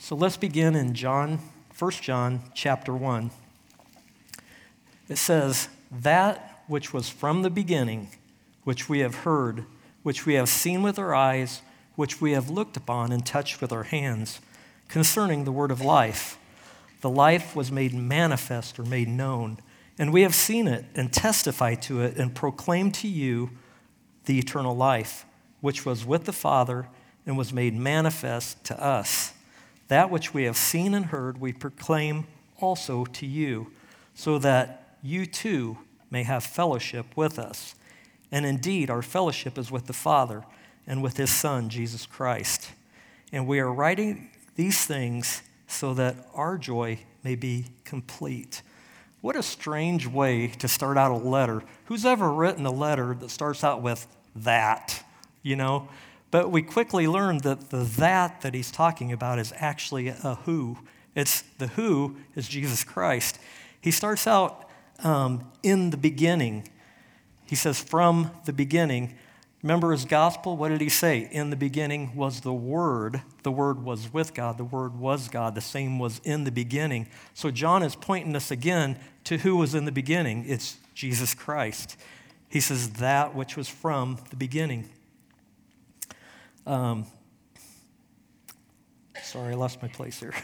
So let's begin in 1 John chapter 1. It says, "That which was from the beginning, which we have heard, which we have seen with our eyes, which we have looked upon and touched with our hands, concerning the word of life. The life was made manifest," or made known, "and we have seen it and testified to it and proclaimed to you the eternal life, which was with the Father and was made manifest to us. That which we have seen and heard we proclaim also to you, so that you too may have fellowship with us. And indeed, our fellowship is with the Father and with his Son, Jesus Christ. And we are writing these things so that our joy may be complete." What a strange way to start out a letter. Who's ever written a letter that starts out with that, But we quickly learned that the that he's talking about is actually a who. It's the who is Jesus Christ. He starts out in the beginning. He says, from the beginning. Remember his gospel? What did he say? In the beginning was the Word. The Word was with God. The Word was God. The same was in the beginning. So John is pointing us again to who was in the beginning. It's Jesus Christ. He says, that which was from the beginning. Sorry, I lost my place here.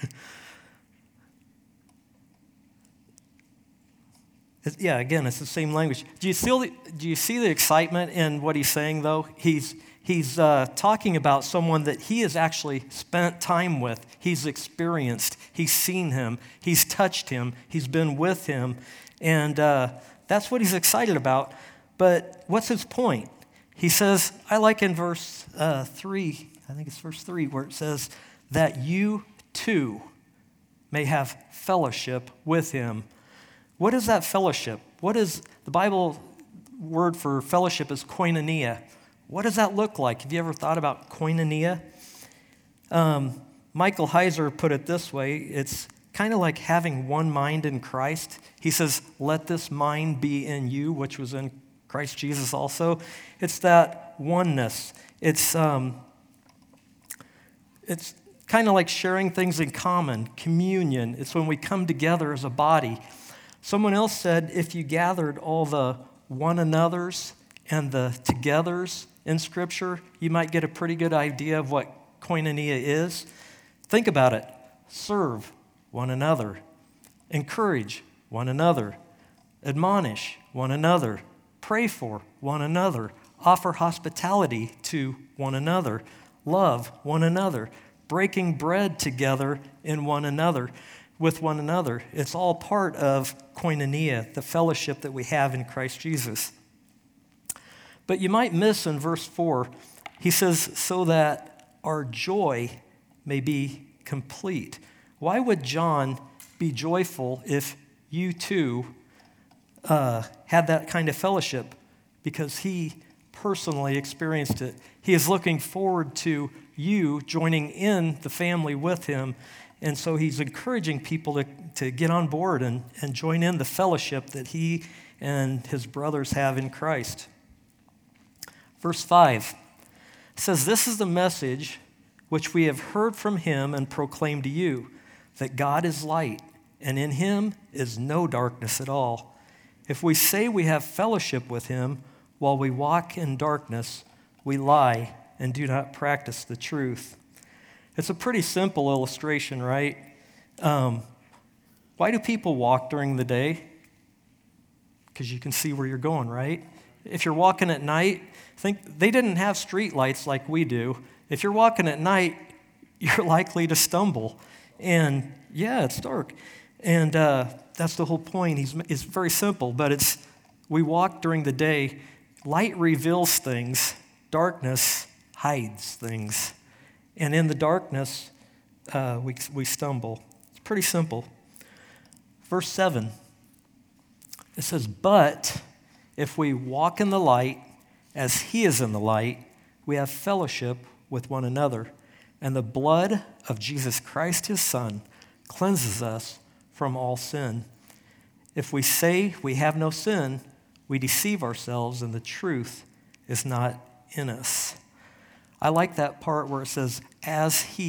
Again, it's the same language. Do you see the excitement in what he's saying, though? He's talking about someone that he has actually spent time with. He's experienced. He's seen him. He's touched him. He's been with him. And that's what he's excited about. But what's his point? He says, I like in verse 3, I think it's verse 3, where it says, that you too may have fellowship with him. What is that fellowship? What is the Bible word for fellowship is koinonia. What does that look like? Have you ever thought about koinonia? Michael Heiser put it this way. It's kind of like having one mind in Christ. He says, let this mind be in you, which was in Christ Jesus also. It's that oneness. It's kind of like sharing things in common, communion. It's when we come together as a body. Someone else said, if you gathered all the one another's and the togethers in Scripture, you might get a pretty good idea of what koinonia is. Think about it. Serve one another. Encourage one another. Admonish one another. Pray for one another. Offer hospitality to one another. Love one another. Breaking bread together in one another, with one another. It's all part of koinonia, the fellowship that we have in Christ Jesus. But you might miss in verse 4, he says, so that our joy may be complete. Why would John be joyful if you too had that kind of fellowship? Because he personally experienced it. He is looking forward to you joining in the family with him. And so he's encouraging people to get on board and join in the fellowship that he and his brothers have in Christ. Verse 5 says, this is the message which we have heard from him and proclaimed to you, that God is light, and in him is no darkness at all. If we say we have fellowship with him while we walk in darkness, we lie and do not practice the truth. It's a pretty simple illustration, right? Why do people walk during the day? Because you can see where you're going, right? If you're walking at night, think they didn't have street lights like we do. If you're walking at night, you're likely to stumble. And yeah, it's dark. And that's the whole point. It's very simple, but we walk during the day. Light reveals things. Darkness hides things. And in the darkness, we stumble. It's pretty simple. Verse 7, it says, but if we walk in the light as he is in the light, we have fellowship with one another. And the blood of Jesus Christ, his Son, cleanses us from all sin. If we say we have no sin, we deceive ourselves and the truth is not in us. I like that part where it says, as he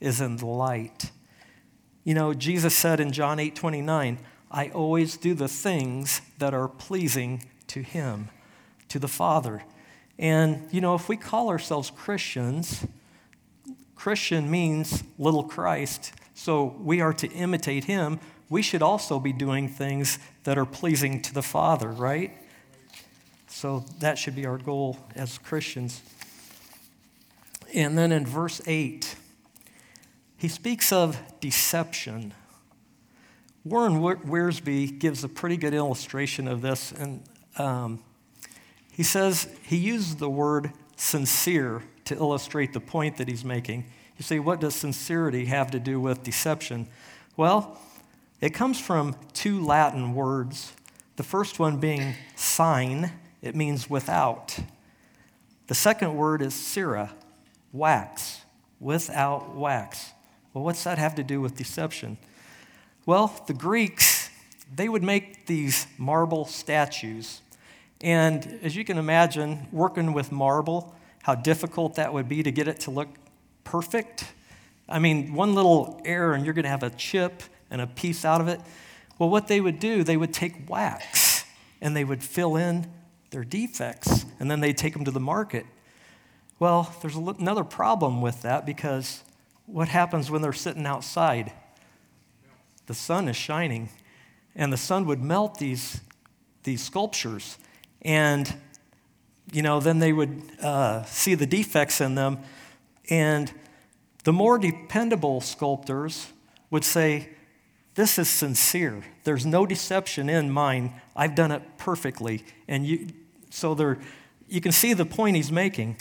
is in the light. You know, Jesus said in John 8:29, I always do the things that are pleasing to him, to the Father. And, you know, if we call ourselves Christians, Christian means little Christ, so we are to imitate him. We should also be doing things that are pleasing to the Father, right? So that should be our goal as Christians. And then in verse 8, he speaks of deception. Warren Wiersbe gives a pretty good illustration of this, and he says he uses the word sincere to illustrate the point that he's making. You say, what does sincerity have to do with deception? Well, it comes from two Latin words. The first one being sign, it means without. The second word is cera, wax, without wax. Well, what's that have to do with deception? Well, the Greeks, they would make these marble statues. And as you can imagine, working with marble, how difficult that would be to get it to look perfect. I mean, one little error and you're going to have a chip and a piece out of it. Well, what they would do, they would take wax and they would fill in their defects, and then they'd take them to the market. Well, there's another problem with that, because what happens when they're sitting outside? The sun is shining, and the sun would melt these sculptures. And, you know, then they would see the defects in them. And the more dependable sculptors would say, this is sincere. There's no deception in mine. I've done it perfectly. And you can see the point he's making.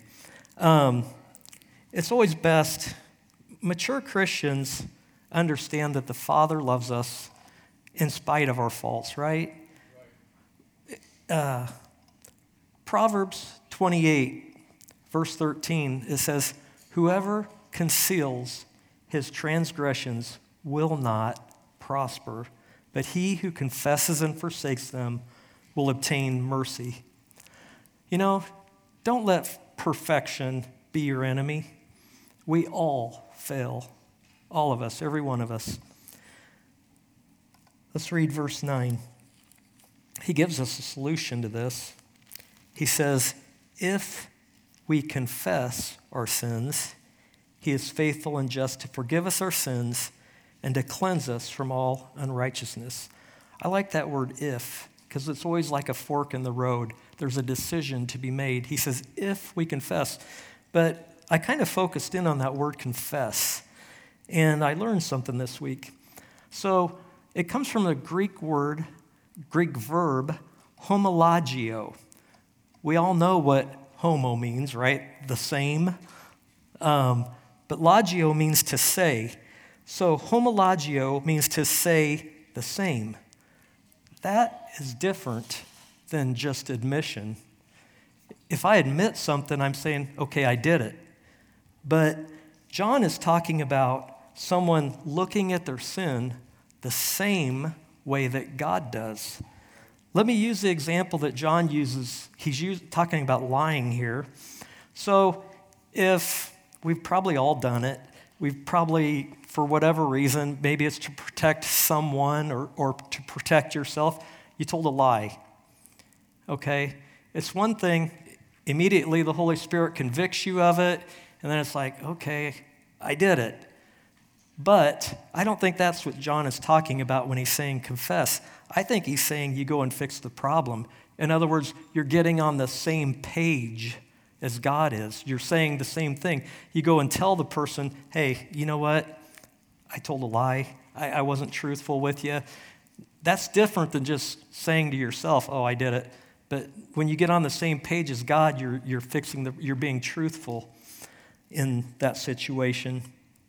It's always best, mature Christians understand that the Father loves us in spite of our faults, right? Proverbs 28, verse 13, it says, whoever conceals his transgressions will not prosper, but he who confesses and forsakes them will obtain mercy. You know, don't let perfection be your enemy. We all fail. All of us, every one of us. Let's read verse 9. He gives us a solution to this. He says, if we confess our sins, he is faithful and just to forgive us our sins and to cleanse us from all unrighteousness. I like that word if, because it's always like a fork in the road. There's a decision to be made. He says, if we confess. But I kind of focused in on that word confess, and I learned something this week. So it comes from the Greek verb, homologio. We all know what homo means, right? The same. But logio means to say. So homologio means to say the same. That is different than just admission. If I admit something, I'm saying, okay, I did it. But John is talking about someone looking at their sin the same way that God does. Let me use the example that John uses. He's talking about lying here. So if we've probably all done it, we've probably, for whatever reason, maybe it's to protect someone or to protect yourself, you told a lie. Okay? It's one thing, immediately the Holy Spirit convicts you of it, and then it's like, okay, I did it. But I don't think that's what John is talking about when he's saying confess. I think he's saying you go and fix the problem. In other words, you're getting on the same page as God is. You're saying the same thing. You go and tell the person, hey, you know what? I told a lie. I wasn't truthful with you. That's different than just saying to yourself, oh, I did it. But when you get on the same page as God, you're being truthful in that situation.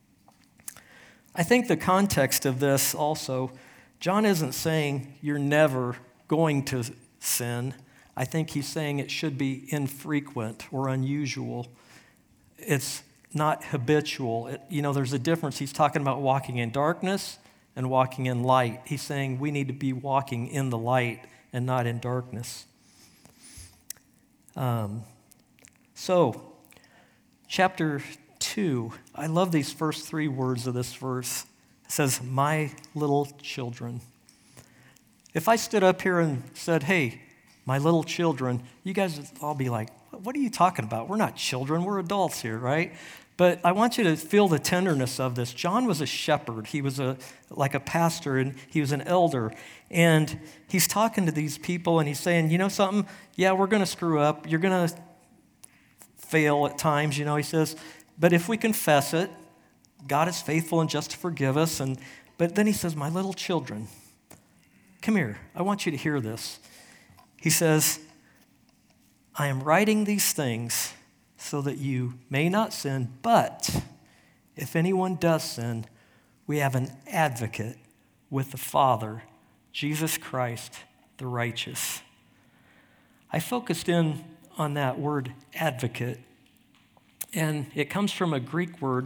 I think the context of this also, John isn't saying you're never going to sin. I think he's saying it should be infrequent or unusual. It's not habitual. There's a difference. He's talking about walking in darkness and walking in light. He's saying we need to be walking in the light and not in darkness. So, chapter 2, I love these first 3 words of this verse. It says, my little children. If I stood up here and said, hey, my little children, you guys would all be like, what are you talking about? We're not children, we're adults here, right? But I want you to feel the tenderness of this. John was a shepherd. He was like a pastor, and he was an elder. And he's talking to these people, and he's saying, you know something? Yeah, we're going to screw up. You're going to fail at times, he says. But if we confess it, God is faithful and just to forgive us. But then he says, my little children, come here. I want you to hear this. He says, I am writing these things so that you may not sin, but if anyone does sin, we have an advocate with the Father, Jesus Christ, the righteous. I focused in on that word advocate, and it comes from a Greek word,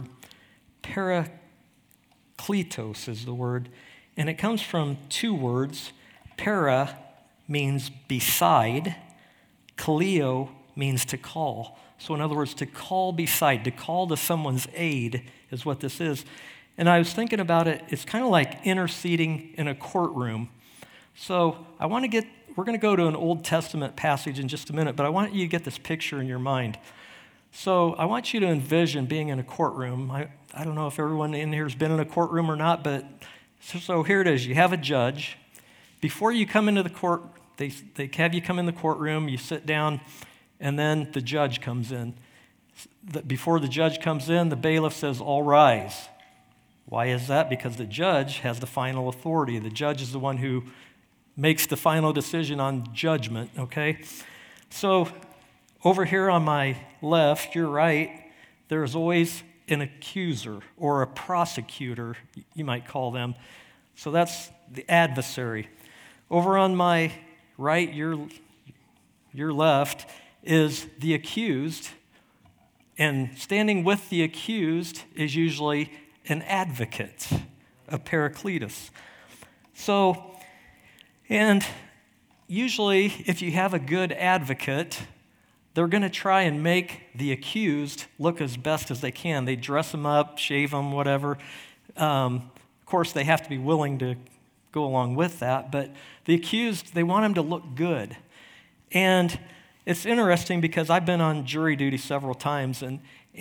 parakletos is the word, and it comes from 2 words. Para means beside, kaleo means to call. So in other words, to call beside, to call to someone's aid is what this is. And I was thinking about it, it's kind of like interceding in a courtroom. So we're going to go to an Old Testament passage in just a minute, but I want you to get this picture in your mind. So I want you to envision being in a courtroom. I don't know if everyone in here has been in a courtroom or not, but so here it is. You have a judge. Before you come into the court, they have you come in the courtroom, you sit down, and then the judge comes in. Before the judge comes in, the bailiff says, all rise. Why is that? Because the judge has the final authority. The judge is the one who makes the final decision on judgment, okay? So over here on my left, your right, there's always an accuser or a prosecutor, you might call them. So that's the adversary. Over on my right, your left, is the accused, and standing with the accused is usually an advocate, a parakletos. So, and usually if you have a good advocate, they're going to try and make the accused look as best as they can. They dress them up, shave them, whatever. Of course, they have to be willing to go along with that, but the accused, they want them to look good. And it's interesting because I've been on jury duty several times, and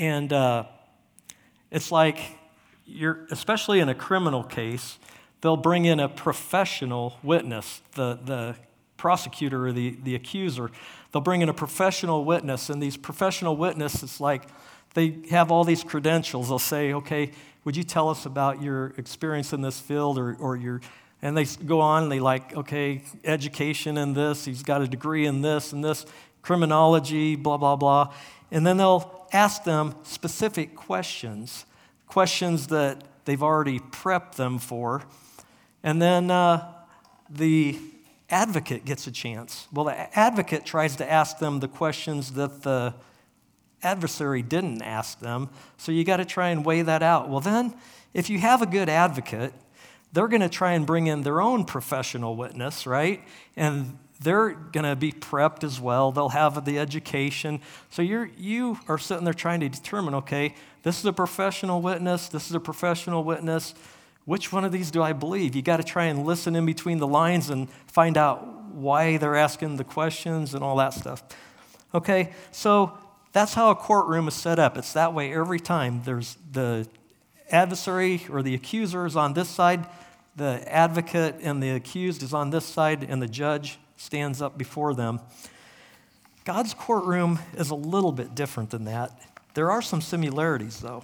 it's like especially in a criminal case, they'll bring in a professional witness, the prosecutor or the accuser. They'll bring in a professional witness, and these professional witnesses, like, they have all these credentials. They'll say, okay, would you tell us about your experience in this field or your... And they go on and they okay, education in this, he's got a degree in this and this, criminology, blah, blah, blah. And then they'll ask them specific questions that they've already prepped them for. And then the advocate gets a chance. Well, the advocate tries to ask them the questions that the adversary didn't ask them. So you got to try and weigh that out. Well, then, if you have a good advocate, they're going to try and bring in their own professional witness, right? And they're going to be prepped as well. They'll have the education. So you are sitting there trying to determine, okay, this is a professional witness, this is a professional witness. Which one of these do I believe? You got to try and listen in between the lines and find out why they're asking the questions and all that stuff. Okay, so that's how a courtroom is set up. It's that way every time. There's the adversary or the accuser is on this side, the advocate and the accused is on this side, and the judge stands up before them. God's courtroom is a little bit different than that. There are some similarities, though.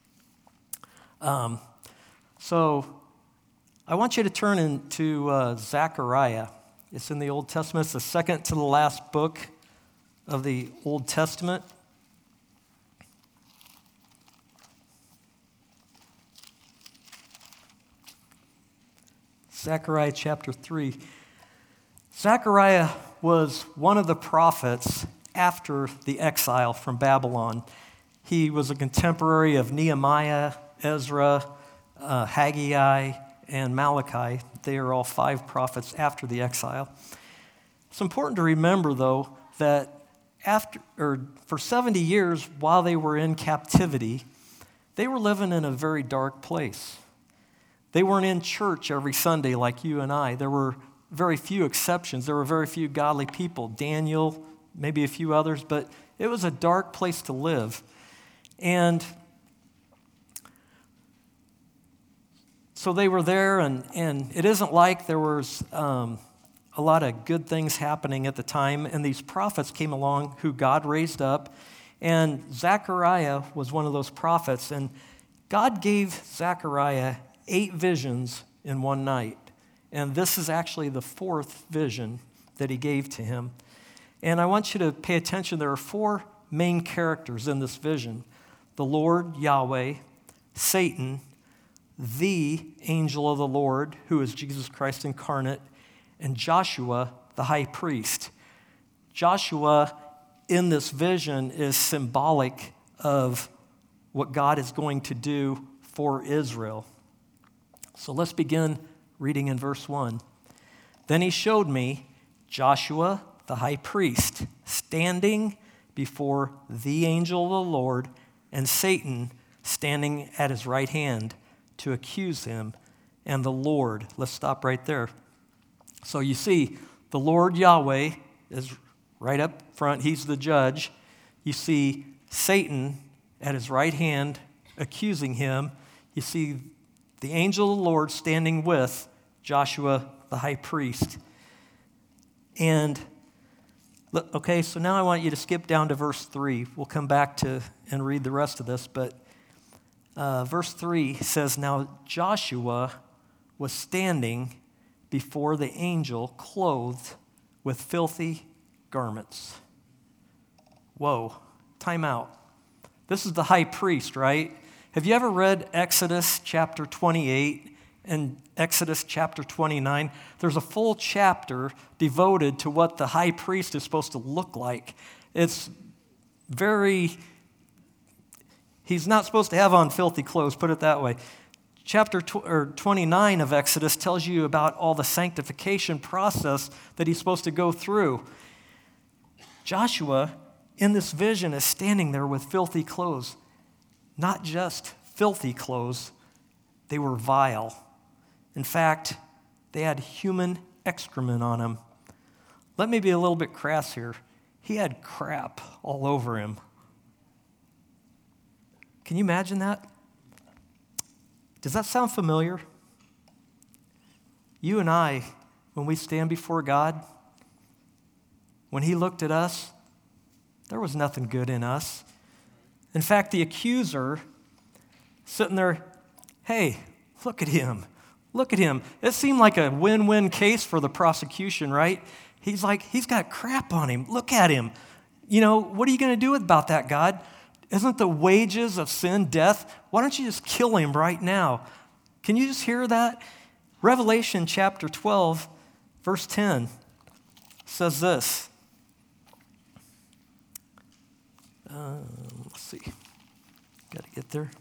So I want you to turn into Zechariah. It's in the Old Testament. It's the second to the last book of the Old Testament. Zechariah chapter 3. Zechariah was one of the prophets after the exile from Babylon. He was a contemporary of Nehemiah, Ezra, Haggai, and Malachi. They are all 5 prophets after the exile. It's important to remember, though, that for 70 years while they were in captivity, they were living in a very dark place. They weren't in church every Sunday like you and I. There were very few exceptions. There were very few godly people. Daniel, maybe a few others, but it was a dark place to live. And so they were there, and it isn't like there was a lot of good things happening at the time. And these prophets came along who God raised up. And Zechariah was one of those prophets. And God gave Zechariah 8 visions in one night. And this is actually the 4th vision that he gave to him. And I want you to pay attention. There are 4 main characters in this vision: the Lord, Yahweh, Satan, the angel of the Lord, who is Jesus Christ incarnate, and Joshua, the high priest. Joshua, in this vision, is symbolic of what God is going to do for Israel. So let's begin reading in verse 1. Then he showed me Joshua, the high priest, standing before the angel of the Lord, and Satan standing at his right hand to accuse him, and the Lord. Let's stop right there. So you see, the Lord Yahweh is right up front. He's the judge. You see Satan at his right hand accusing him. You see the angel of the Lord standing with Joshua, the high priest. And, okay, so now I want you to skip down to verse 3. We'll come back to and read the rest of this, but verse 3 says, "Now Joshua was standing before the angel clothed with filthy garments." Whoa, time out. This is the high priest, right? Have you ever read Exodus chapter 28 and Exodus chapter 29? There's a full chapter devoted to what the high priest is supposed to look like. It's he's not supposed to have on filthy clothes, put it that way. Chapter 29 of Exodus tells you about all the sanctification process that he's supposed to go through. Joshua, in this vision, is standing there with filthy clothes. Not just filthy clothes, they were vile. In fact, they had human excrement on them. Let me be a little bit crass here. He had crap all over him. Can you imagine that? Does that sound familiar? You and I, when we stand before God, when he looked at us, there was nothing good in us. In fact, the accuser sitting there, hey, look at him. Look at him. It seemed like a win-win case for the prosecution, right? He's like, he's got crap on him. Look at him. You know, what are you going to do about that, God? Isn't the wages of sin death? Why don't you just kill him right now? Can you just hear that? Revelation chapter 12, verse 10 says this. Let's see. Got to get there.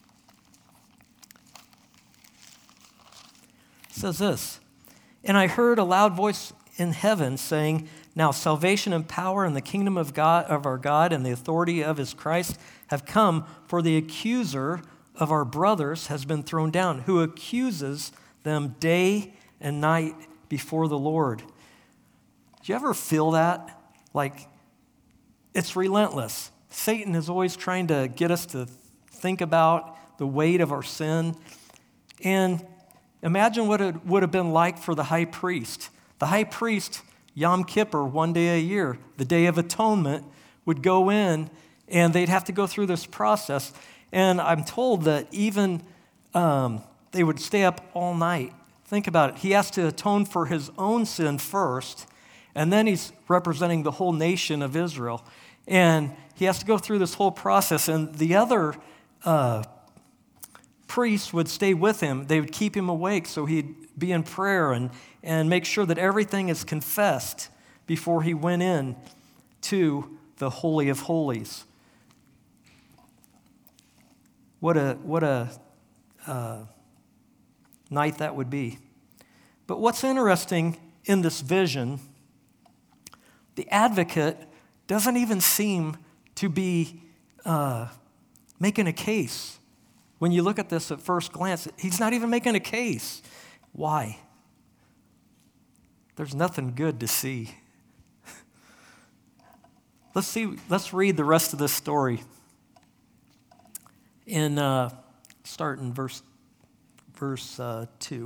It says this. "And I heard a loud voice in heaven saying, 'Now salvation and power and the kingdom of God, of our God, and the authority of his Christ have come, for the accuser of our brothers has been thrown down, who accuses them day and night before the Lord.'" Do you ever feel that? Like, it's relentless. Satan is always trying to get us to think about the weight of our sin. And imagine what it would have been like for the high priest. The high priest, Yom Kippur, one day a year, the Day of Atonement, would go in and they'd have to go through this process. And I'm told that even they would stay up all night. Think about it. He has to atone for his own sin first, and then he's representing the whole nation of Israel. And he has to go through this whole process, and the other priests would stay with him. They would keep him awake so he'd be in prayer and make sure that everything is confessed before he went in to the Holy of Holies. What a night that would be. But what's interesting in this vision, the advocate doesn't even seem to be making a case when you look at this at first glance, he's not even making a case. Why? There's nothing good to see. Let's read the rest of this story. Start in verse 2.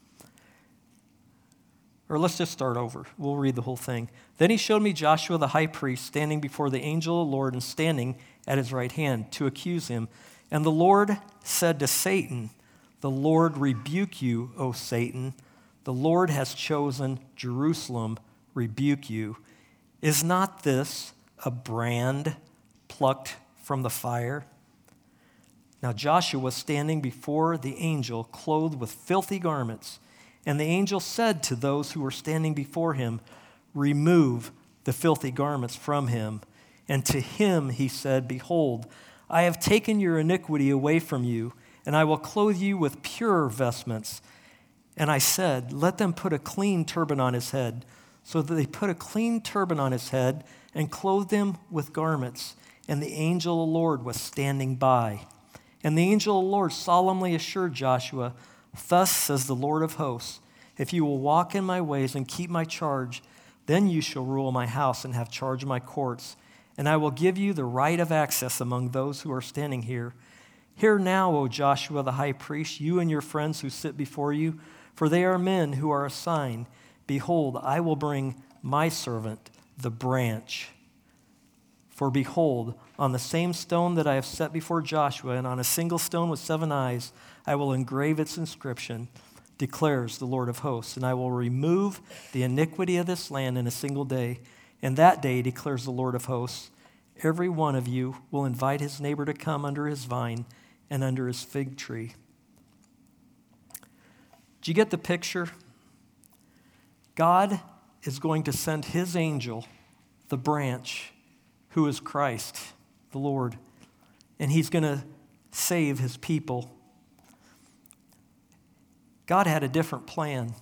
Or let's just start over. We'll read the whole thing. Then he showed me Joshua the high priest standing before the angel of the Lord and standing at his right hand to accuse him. And the Lord said to Satan, "The Lord rebuke you, O Satan. The Lord has chosen Jerusalem, rebuke you. Is not this a brand plucked from the fire?" Now Joshua was standing before the angel, clothed with filthy garments. And the angel said to those who were standing before him, "Remove the filthy garments from him." And to him he said, "Behold, I have taken your iniquity away from you, and I will clothe you with pure vestments." And I said, "Let them put a clean turban on his head." So that they put a clean turban on his head and clothed him with garments. And the angel of the Lord was standing by. And the angel of the Lord solemnly assured Joshua, "Thus says the Lord of hosts, if you will walk in my ways and keep my charge, then you shall rule my house and have charge of my courts. And I will give you the right of access among those who are standing here. Hear now, O Joshua the high priest, you and your friends who sit before you, for they are men who are a sign. Behold, I will bring my servant, the branch. For behold, on the same stone that I have set before Joshua, and on a single stone with 7 eyes, I will engrave its inscription, declares the Lord of hosts, and I will remove the iniquity of this land in a single day. And that day, declares the Lord of hosts, every one of you will invite his neighbor to come under his vine and under his fig tree. Do you get the picture? God is going to send his angel, the branch, who is Christ, the Lord, and he's going to save his people. God had a different plan.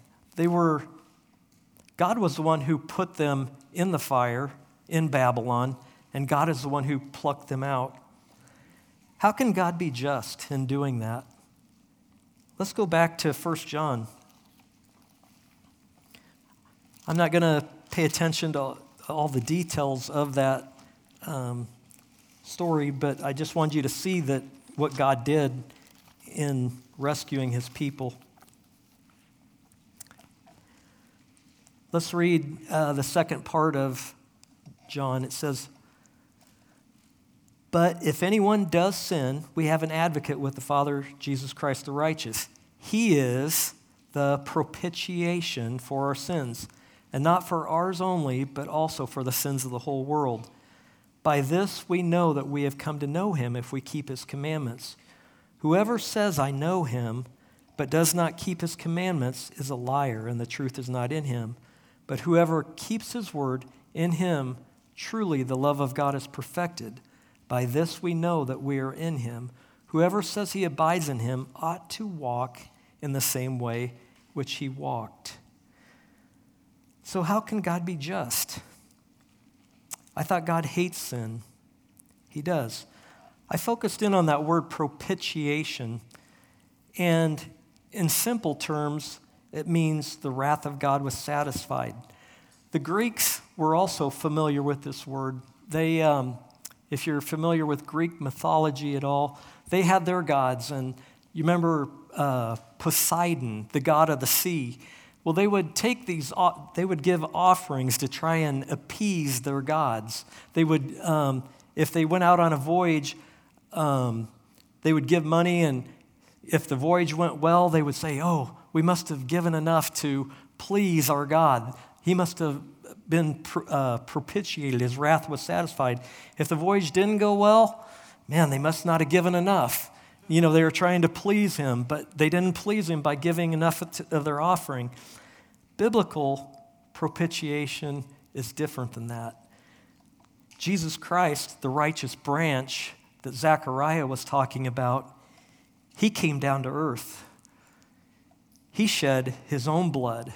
God was the one who put them in the fire in Babylon, and God is the one who plucked them out. How can God be just in doing that? Let's go back to 1 John. I'm not going to pay attention to all the details of that story, but I just wanted you to see that what God did in rescuing his people. Let's read the second part of John. It says, "But if anyone does sin, we have an advocate with the Father, Jesus Christ the righteous. He is the propitiation for our sins, and not for ours only, but also for the sins of the whole world. By this we know that we have come to know him if we keep his commandments. Whoever says, 'I know him,' but does not keep his commandments is a liar, and the truth is not in him. But whoever keeps his word, in him truly the love of God is perfected. By this we know that we are in him. Whoever says he abides in him ought to walk in the same way which he walked." So how can God be just? I thought God hates sin. He does. I focused in on that word propitiation, and in simple terms, it means the wrath of God was satisfied. The Greeks were also familiar with this word. They, if you're familiar with Greek mythology at all, they had their gods, and you remember Poseidon, the god of the sea. Well, they would take these, they would give offerings to try and appease their gods. They would, if they went out on a voyage, they would give money, and if the voyage went well, they would say, "Oh, we must have given enough to please our God. He must have been propitiated. His wrath was satisfied." If the voyage didn't go well, man, they must not have given enough. You know, they were trying to please him, but they didn't please him by giving enough of their offering. Biblical propitiation is different than that. Jesus Christ, the righteous branch that Zechariah was talking about, he came down to earth. He shed his own blood.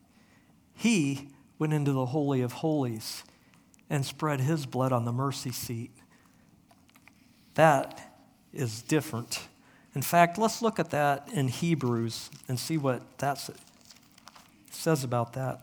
He went into the Holy of Holies and spread his blood on the mercy seat. That is different. In fact, let's look at that in Hebrews and see what that says about that.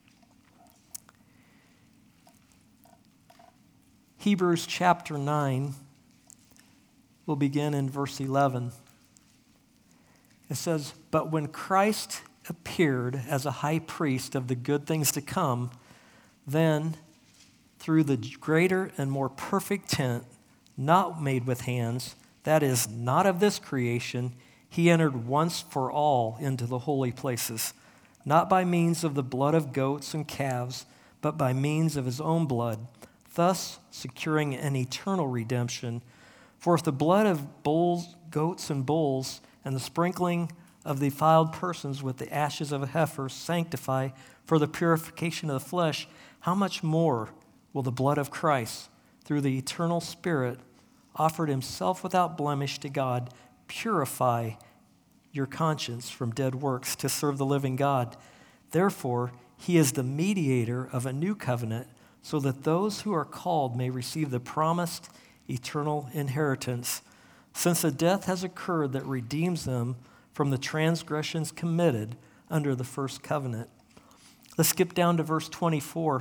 Hebrews chapter 9 will begin in verse 11. It says, "But when Christ appeared as a high priest of the good things to come, then through the greater and more perfect tent, not made with hands, that is, not of this creation, he entered once for all into the holy places, not by means of the blood of goats and calves, but by means of his own blood, thus securing an eternal redemption. For if the blood of goats and bulls, and the sprinkling of the defiled persons with the ashes of a heifer sanctify for the purification of the flesh, how much more will the blood of Christ, through the eternal Spirit, offered himself without blemish to God, purify your conscience from dead works to serve the living God? Therefore, he is the mediator of a new covenant, so that those who are called may receive the promised eternal inheritance, since a death has occurred that redeems them from the transgressions committed under the first covenant." Let's skip down to verse 24.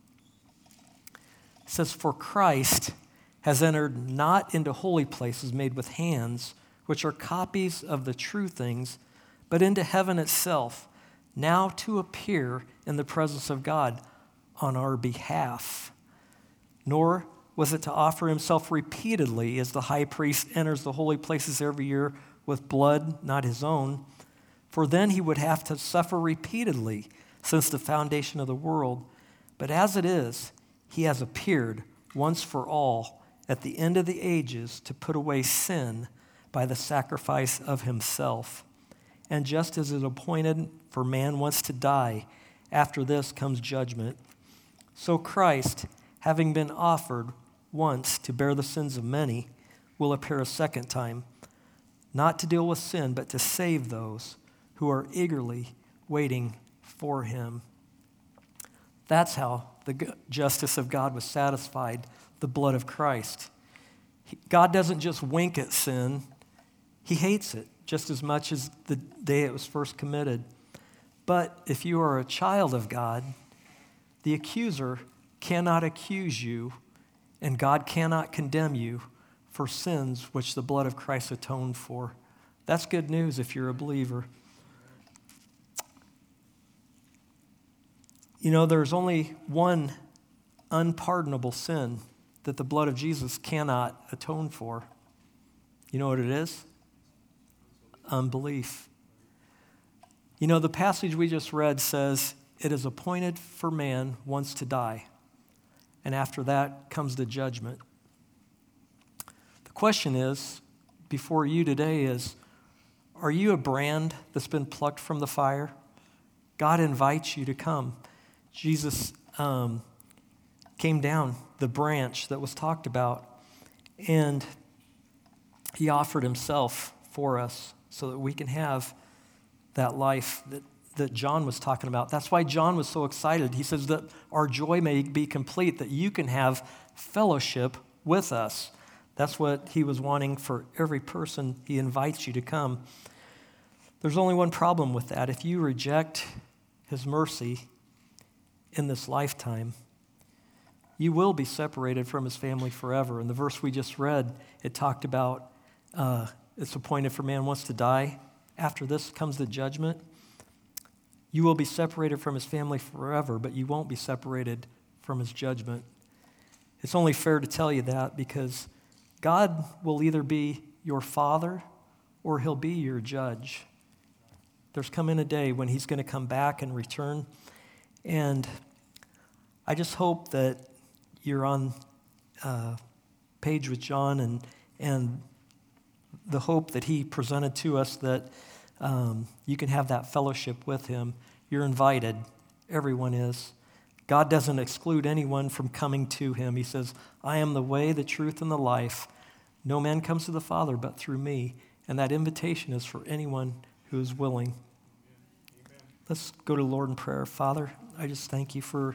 It says, "For Christ has entered not into holy places made with hands, which are copies of the true things, but into heaven itself, now to appear in the presence of God on our behalf. Nor was it to offer himself repeatedly as the high priest enters the holy places every year with blood not his own, for then he would have to suffer repeatedly since the foundation of the world. But as it is, he has appeared once for all at the end of the ages to put away sin by the sacrifice of himself. And just as it is appointed for man once to die, after this comes judgment, so Christ, having been offered once to bear the sins of many, will appear a second time, not to deal with sin, but to save those who are eagerly waiting for him." That's how the justice of God was satisfied, the blood of Christ. God doesn't just wink at sin, he hates it just as much as the day it was first committed. But if you are a child of God, the accuser cannot accuse you, and God cannot condemn you for sins which the blood of Christ atoned for. That's good news if you're a believer. You know, there's only one unpardonable sin that the blood of Jesus cannot atone for. You know what it is? Unbelief. You know, the passage we just read says, "It is appointed for man once to die, and after that comes the judgment." The question is, before you today is, are you a brand that's been plucked from the fire? God invites you to come. Jesus came down, the branch that was talked about, and he offered himself for us so that we can have that life that John was talking about. That's why John was so excited. He says that our joy may be complete, that you can have fellowship with us. That's what he was wanting for every person. He invites you to come. There's only one problem with that. If you reject his mercy in this lifetime, you will be separated from his family forever. In the verse we just read, it talked about it's appointed for man once to die. After this comes the judgment. You will be separated from his family forever, but you won't be separated from his judgment. It's only fair to tell you that because God will either be your father or he'll be your judge. There's coming a day when he's going to come back and return. And I just hope that you're on page with John and the hope that he presented to us, that you can have that fellowship with him. You're invited. Everyone is. God doesn't exclude anyone from coming to him. He says, "I am the way, the truth, and the life. No man comes to the Father but through me." And that invitation is for anyone who is willing. Amen. Let's go to the Lord in prayer. Father, I just thank you for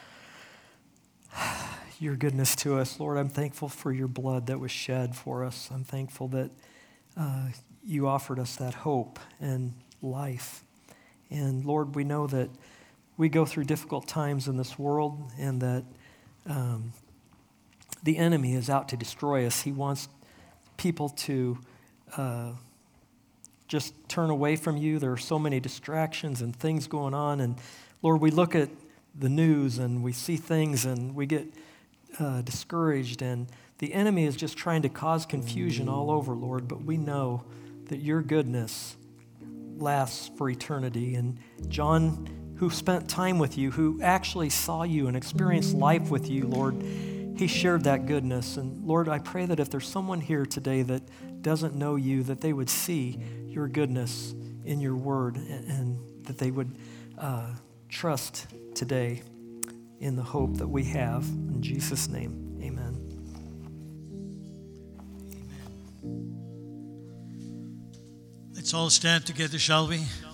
your goodness to us. Lord, I'm thankful for your blood that was shed for us. I'm thankful that you offered us that hope and life. And Lord, we know that we go through difficult times in this world, and that the enemy is out to destroy us. He wants people to just turn away from you. There are so many distractions and things going on. And Lord, we look at the news and we see things and we get discouraged. And the enemy is just trying to cause confusion all over, Lord. But we know that your goodness lasts for eternity. And John, who spent time with you, who actually saw you and experienced life with you, Lord, he shared that goodness. And Lord, I pray that if there's someone here today that doesn't know you, that they would see your goodness in your word, and that they would trust today in the hope that we have. In Jesus' name, amen. Let's all stand together, shall we?